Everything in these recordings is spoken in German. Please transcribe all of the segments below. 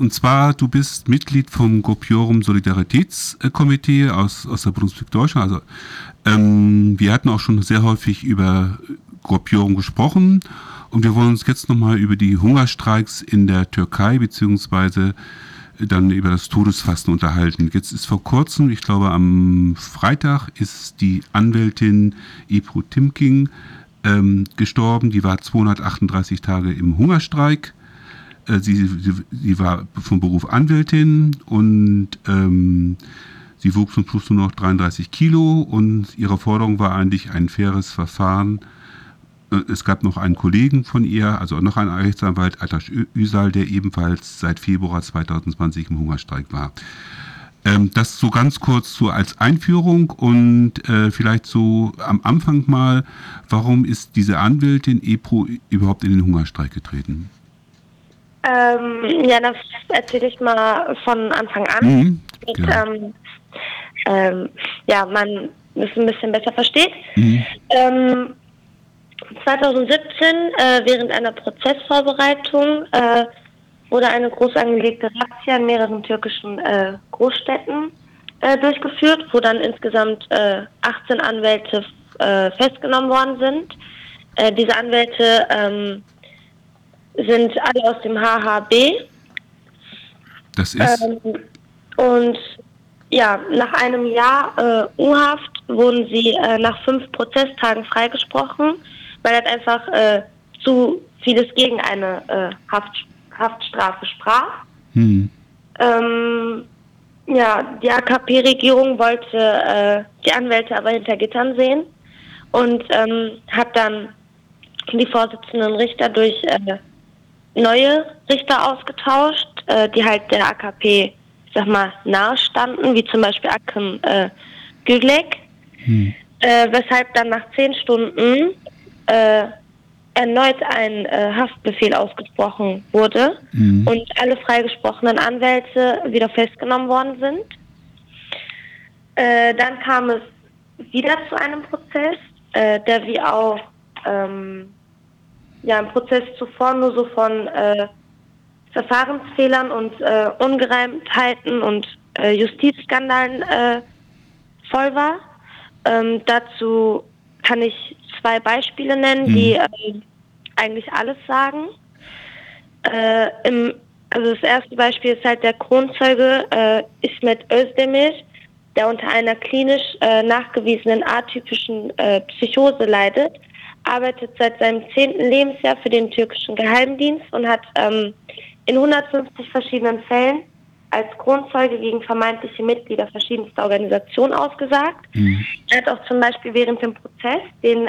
und zwar, du bist Mitglied vom Groupiorum Solidaritätskomitee aus der Bundesrepublik Deutschland. Also wir hatten auch schon sehr häufig über Groupiorum gesprochen und wir wollen uns jetzt nochmal über die Hungerstreiks in der Türkei beziehungsweise dann über das Todesfasten unterhalten. Jetzt ist vor kurzem, ich glaube am Freitag, ist die Anwältin Ebru Timking gestorben. Die war 238 Tage im Hungerstreik. Sie war vom Beruf Anwältin und sie wog zum Schluss nur noch 33 Kilo und ihre Forderung war eigentlich ein faires Verfahren. Es gab noch einen Kollegen von ihr, also noch einen Rechtsanwalt, Atash Üsal, der ebenfalls seit Februar 2020 im Hungerstreik war. Das so ganz kurz so als Einführung und vielleicht so am Anfang mal, warum ist diese Anwältin Ebru überhaupt in den Hungerstreik getreten? Ja, das erzähle ich mal von Anfang an. Damit, ja, man es ein bisschen besser versteht. 2017, während einer Prozessvorbereitung, wurde eine groß angelegte Razzia in mehreren türkischen Großstädten durchgeführt, wo dann insgesamt 18 Anwälte festgenommen worden sind. Diese Anwälte sind alle aus dem HHB. Das ist? Und ja, nach einem Jahr U-Haft wurden sie nach 5 Prozesstagen freigesprochen, weil halt einfach zu vieles gegen eine Haftstrafe sprach. Ja, die AKP-Regierung wollte die Anwälte aber hinter Gittern sehen und hat dann die Vorsitzenden Richter durch neue Richter ausgetauscht, die halt der AKP, ich sag mal, nahe standen, wie zum Beispiel Akın Gülek, weshalb dann nach 10 Stunden erneut ein Haftbefehl ausgesprochen wurde und alle freigesprochenen Anwälte wieder festgenommen worden sind. Dann kam es wieder zu einem Prozess, der wie auch im Prozess zuvor nur so von Verfahrensfehlern und Ungereimtheiten und Justizskandalen voll war. Dazu kann ich 2 Beispiele nennen, die eigentlich alles sagen. Also das erste Beispiel ist halt der Kronzeuge İsmet Özdemir, der unter einer klinisch nachgewiesenen atypischen Psychose leidet, arbeitet seit seinem 10. Lebensjahr für den türkischen Geheimdienst und hat in 150 verschiedenen Fällen als Kronzeuge gegen vermeintliche Mitglieder verschiedenster Organisationen ausgesagt. Er hat auch zum Beispiel während dem Prozess den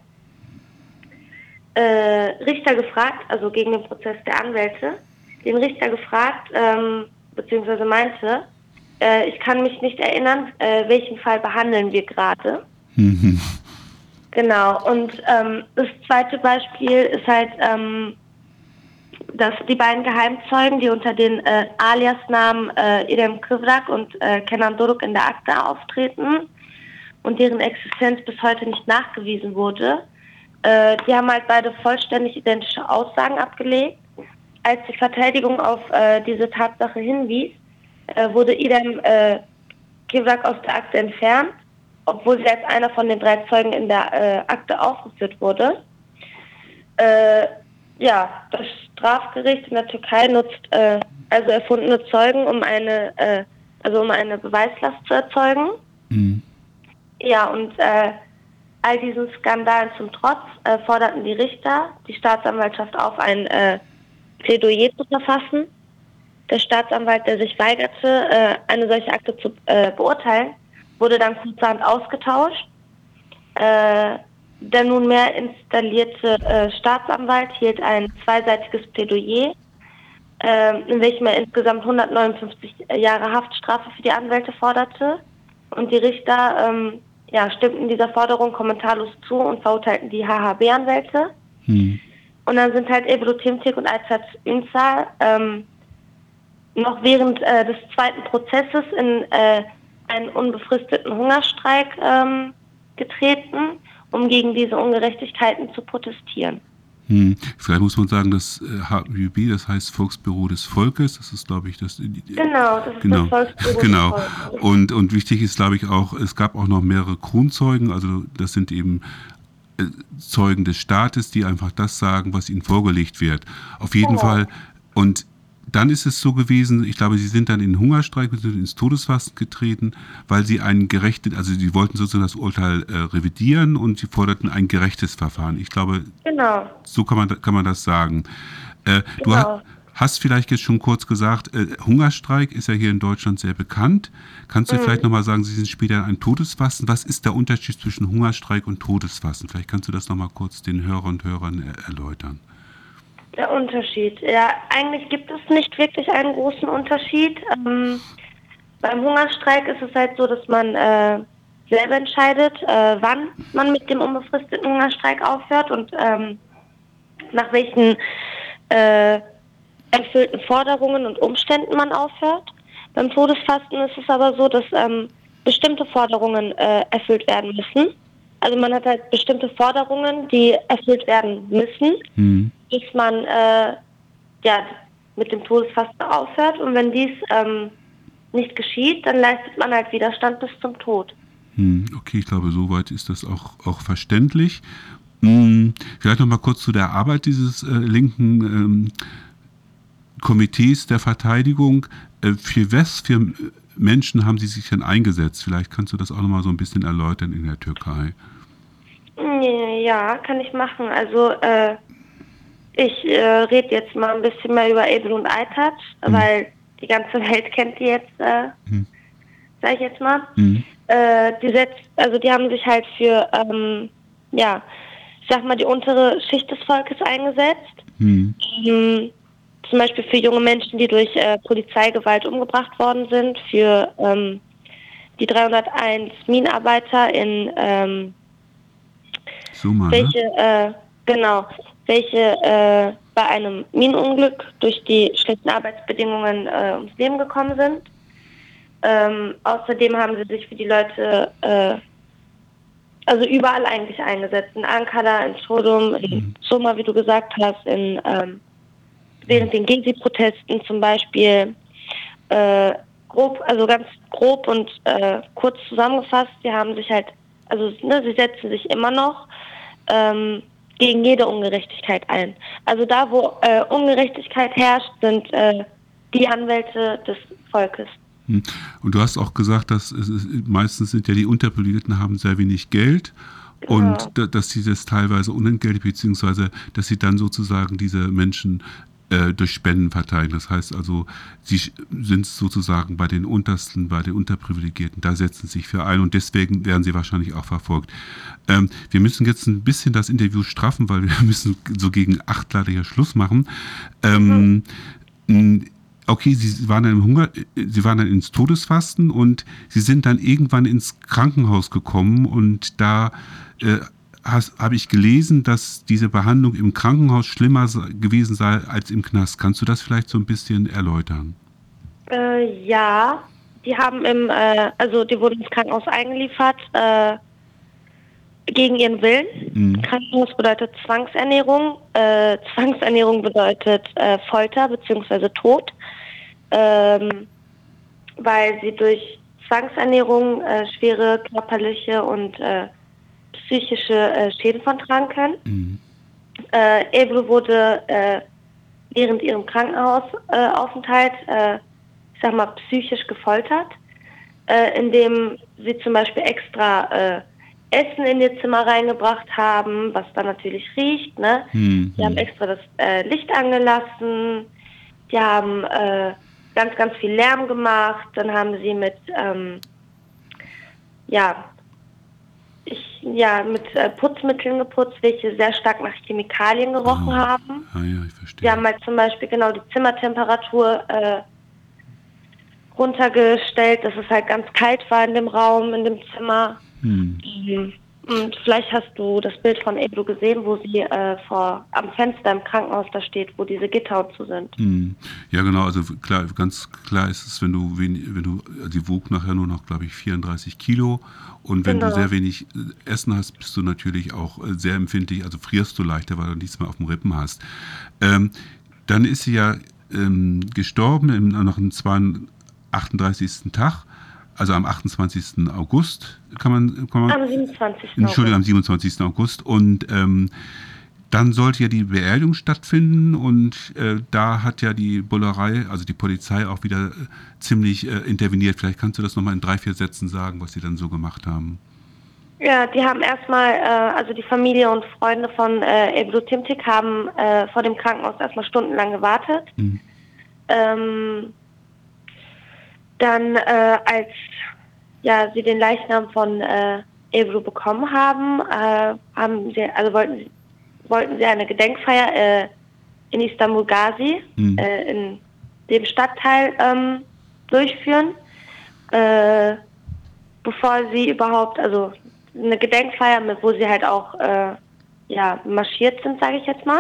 Richter gefragt, also gegen den Prozess der Anwälte, den Richter gefragt, beziehungsweise meinte, ich kann mich nicht erinnern, welchen Fall behandeln wir gerade. Genau, und das zweite Beispiel ist halt, dass die beiden Geheimzeugen, die unter den Alias-Namen İrem Kıvrak und Kenan Doruk in der Akte auftreten und deren Existenz bis heute nicht nachgewiesen wurde, die haben halt beide vollständig identische Aussagen abgelegt. Als die Verteidigung auf diese Tatsache hinwies, wurde İrem Kıvrak aus der Akte entfernt, obwohl sie als einer von den 3 Zeugen in der Akte aufgeführt wurde. Ja, das Strafgericht in der Türkei nutzt also erfundene Zeugen, um eine Beweislast zu erzeugen. Ja, und all diesen Skandalen zum Trotz forderten die Richter die Staatsanwaltschaft auf, ein Plädoyer zu verfassen. Der Staatsanwalt, der sich weigerte, eine solche Akte zu beurteilen, wurde dann kurzerhand ausgetauscht. Der nunmehr installierte Staatsanwalt hielt ein zweiseitiges Plädoyer, in welchem er insgesamt 159 Jahre Haftstrafe für die Anwälte forderte. Und die Richter stimmten dieser Forderung kommentarlos zu und verurteilten die HHB-Anwälte. Und dann sind halt Ebru Timtik und Aytaç Ünsal noch während des zweiten Prozesses in einen unbefristeten Hungerstreik getreten, um gegen diese Ungerechtigkeiten zu protestieren. Vielleicht muss man sagen, das HÜB, das heißt Volksbüro des Volkes, das ist, glaube ich, das... Genau, das ist das Volksbüro genau. des Volkes. Und wichtig ist, glaube ich, auch, es gab auch noch mehrere Kronzeugen, also das sind eben Zeugen des Staates, die einfach das sagen, was ihnen vorgelegt wird. Auf jeden Fall. Und dann ist es so gewesen, ich glaube, sie sind dann in den Hungerstreik bzw. ins Todesfasten getreten, weil sie also sie wollten sozusagen das Urteil revidieren und sie forderten ein gerechtes Verfahren. Ich glaube, so kann man das sagen. Du hast vielleicht jetzt schon kurz gesagt, Hungerstreik ist ja hier in Deutschland sehr bekannt. Kannst du vielleicht nochmal sagen, Sie sind später in ein Todesfasten. Was ist der Unterschied zwischen Hungerstreik und Todesfasten? Vielleicht kannst du das nochmal kurz den Hörern und Hörern erläutern. Der Unterschied. Ja, eigentlich gibt es nicht wirklich einen großen Unterschied. Beim Hungerstreik ist es halt so, dass man selber entscheidet, wann man mit dem unbefristeten Hungerstreik aufhört und nach welchen erfüllten Forderungen und Umständen man aufhört. Beim Todesfasten ist es aber so, dass bestimmte Forderungen erfüllt werden müssen. Also man hat halt bestimmte Forderungen, die erfüllt werden müssen, bis man mit dem Todesfasten aufhört. Und wenn dies nicht geschieht, dann leistet man halt Widerstand bis zum Tod. Okay, ich glaube, soweit ist das auch verständlich. Vielleicht noch mal kurz zu der Arbeit dieses linken Komitees der Verteidigung. Für Menschen haben Sie sich denn eingesetzt? Vielleicht kannst du das auch noch mal so ein bisschen erläutern in der Türkei. Ja, kann ich machen. Also ich rede jetzt mal ein bisschen mehr über Ebru und Aytaç, weil die ganze Welt kennt die jetzt, sage ich jetzt mal. Die haben sich halt für, ich sag mal, die untere Schicht des Volkes eingesetzt. Zum Beispiel für junge Menschen, die durch Polizeigewalt umgebracht worden sind, für die 301 Minenarbeiter in Suma, welche bei einem Minenunglück durch die schlechten Arbeitsbedingungen ums Leben gekommen sind. Außerdem haben sie sich für die Leute überall eigentlich eingesetzt. In Ankara, in Çorum, in Soma, wie du gesagt hast, während den Gezi-Protesten zum Beispiel. Ganz grob und kurz zusammengefasst, sie haben sich halt, sie setzen sich immer noch gegen jede Ungerechtigkeit ein. Also da, wo Ungerechtigkeit herrscht, sind die Anwälte des Volkes. Und du hast auch gesagt, dass meistens sind ja die Unterprivilegierten haben sehr wenig Geld und dass sie das teilweise unentgeltlich, beziehungsweise dass sie dann sozusagen diese Menschen durch Spenden verteilen. Das heißt also, sie sind sozusagen bei den Untersten, bei den Unterprivilegierten, da setzen sie sich für ein und deswegen werden sie wahrscheinlich auch verfolgt. Wir müssen jetzt ein bisschen das Interview straffen, weil wir müssen so gegen 8 leider hier Schluss machen. Okay, Sie waren dann ins Todesfasten und Sie sind dann irgendwann ins Krankenhaus gekommen und da habe ich gelesen, dass diese Behandlung im Krankenhaus schlimmer gewesen sei als im Knast. Kannst du das vielleicht so ein bisschen erläutern? Ja, die haben die wurden ins Krankenhaus eingeliefert gegen ihren Willen. Krankenhaus bedeutet Zwangsernährung. Zwangsernährung bedeutet Folter bzw. Tod, weil sie durch Zwangsernährung schwere körperliche und psychische Schäden von tragen können. Ebru wurde während ihrem Krankenhausaufenthalt, psychisch gefoltert, indem sie zum Beispiel extra Essen in ihr Zimmer reingebracht haben, was dann natürlich riecht. Ne? Die haben extra das Licht angelassen, die haben ganz, ganz viel Lärm gemacht, dann haben sie mit Putzmitteln geputzt, welche sehr stark nach Chemikalien gerochen haben. Ja, ich verstehe. Die haben halt zum Beispiel die Zimmertemperatur runtergestellt, dass es halt ganz kalt war in dem Raum, in dem Zimmer. Und vielleicht hast du das Bild von Ebru gesehen, wo sie am Fenster im Krankenhaus da steht, wo diese Gitter und so sind. Ja, genau. Also klar, ganz klar ist es, wenn du, sie wog nachher nur noch, glaube ich, 34 Kilo. Und wenn du sehr wenig Essen hast, bist du natürlich auch sehr empfindlich, also frierst du leichter, weil du nichts mehr auf dem Rippen hast. Dann ist sie ja gestorben, noch am 38. Tag. Also am 28. August kann man am 27. Entschuldigung, am 27. August. Und dann sollte ja die Beerdigung stattfinden und da hat ja die Bullerei, also die Polizei auch wieder ziemlich interveniert. Vielleicht kannst du das nochmal in 3-4 Sätzen sagen, was sie dann so gemacht haben. Ja, die haben erstmal, also die Familie und Freunde von Ebru Timtik haben vor dem Krankenhaus erstmal stundenlang gewartet. Dann, als sie den Leichnam von Ebru bekommen haben, wollten sie eine Gedenkfeier in Istanbul Gazi, in dem Stadtteil durchführen, bevor sie überhaupt, also eine Gedenkfeier, wo sie halt auch marschiert sind, sage ich jetzt mal.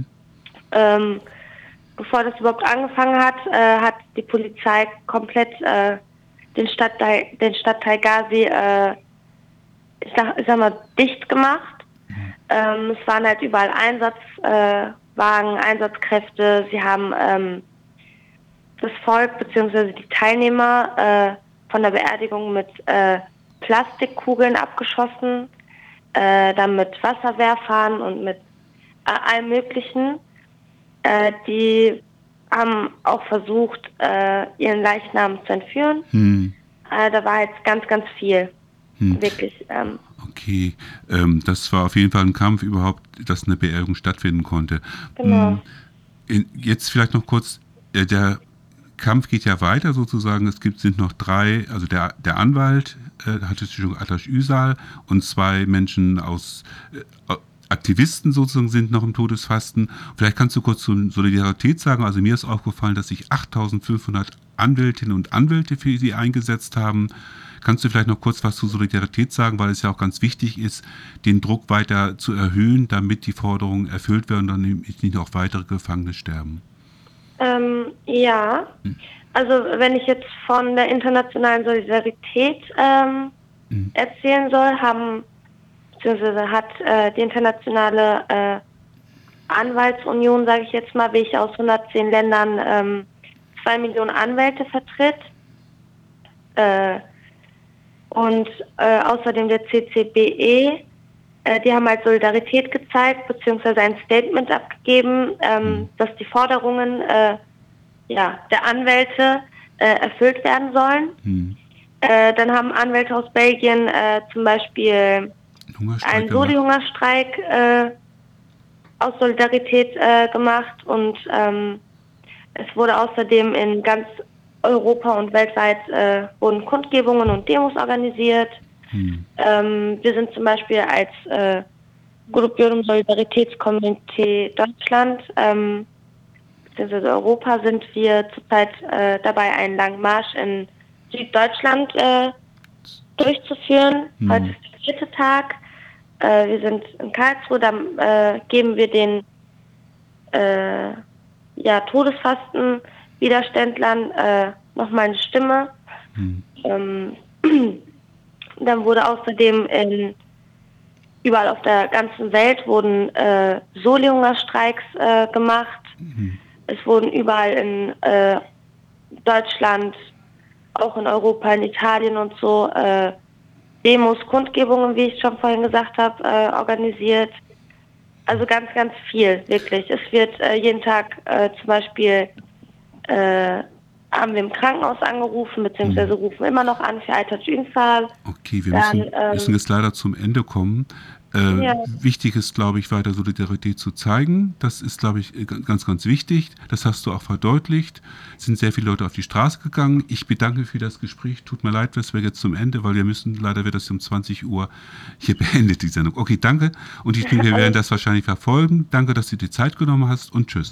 Bevor das überhaupt angefangen hat, hat die Polizei komplett den Stadtteil Gazi, ich sag mal, dicht gemacht. Es waren halt überall Einsatzwagen, Einsatzkräfte. Sie haben das Volk bzw. die Teilnehmer von der Beerdigung mit Plastikkugeln abgeschossen, dann mit Wasserwerfern und mit allem Möglichen. Die haben auch versucht, ihren Leichnam zu entführen. Da war jetzt ganz, ganz viel. Wirklich. Okay, das war auf jeden Fall ein Kampf überhaupt, dass eine Beerdigung stattfinden konnte. Genau. Jetzt vielleicht noch kurz, der Kampf geht ja weiter sozusagen. Sind noch 3, also der Anwalt, Ataş Ünsal, und 2 Menschen aus Aktivisten sozusagen sind noch im Todesfasten. Vielleicht kannst du kurz zur Solidarität sagen. Also mir ist aufgefallen, dass sich 8.500 Anwältinnen und Anwälte für sie eingesetzt haben. Kannst du vielleicht noch kurz was zur Solidarität sagen, weil es ja auch ganz wichtig ist, den Druck weiter zu erhöhen, damit die Forderungen erfüllt werden und dann nicht noch weitere Gefangene sterben? Ja, also wenn ich jetzt von der internationalen Solidarität erzählen soll, beziehungsweise hat die internationale Anwaltsunion, sage ich jetzt mal, welche aus 110 Ländern 2 Millionen Anwälte vertritt. Und außerdem der CCBE, die haben halt Solidarität gezeigt, beziehungsweise ein Statement abgegeben, dass die Forderungen der Anwälte erfüllt werden sollen. Dann haben Anwälte aus Belgien zum Beispiel einen Soli-Hungerstreik aus Solidarität gemacht und es wurde außerdem in ganz Europa und weltweit wurden Kundgebungen und Demos organisiert. Wir sind zum Beispiel als Gruppium Solidaritätskomitee Deutschland bzw. Europa sind wir zurzeit dabei, einen langen Marsch in Süddeutschland durchzuführen. Heute ist der 4. Tag. Wir sind in Karlsruhe, da geben wir den Todesfasten-Widerständlern nochmal eine Stimme. Dann wurde außerdem überall auf der ganzen Welt wurden Soli-Hungerstreiks gemacht. Es wurden überall in Deutschland, auch in Europa, in Italien und so Demos, Kundgebungen, wie ich schon vorhin gesagt habe, organisiert. Also ganz, ganz viel, wirklich. Es wird jeden Tag zum Beispiel haben wir im Krankenhaus angerufen, beziehungsweise rufen immer noch an für Ataş Ünsal. Okay, wir müssen jetzt leider zum Ende kommen. Wichtig ist, glaube ich, weiter Solidarität zu zeigen. Das ist, glaube ich, ganz, ganz wichtig. Das hast du auch verdeutlicht. Es sind sehr viele Leute auf die Straße gegangen. Ich bedanke mich für das Gespräch. Tut mir leid, dass wir jetzt zum Ende, weil leider wird das um 20 Uhr hier beendet, die Sendung. Okay, danke. Und ich denke, wir werden das wahrscheinlich verfolgen. Danke, dass du dir Zeit genommen hast und tschüss.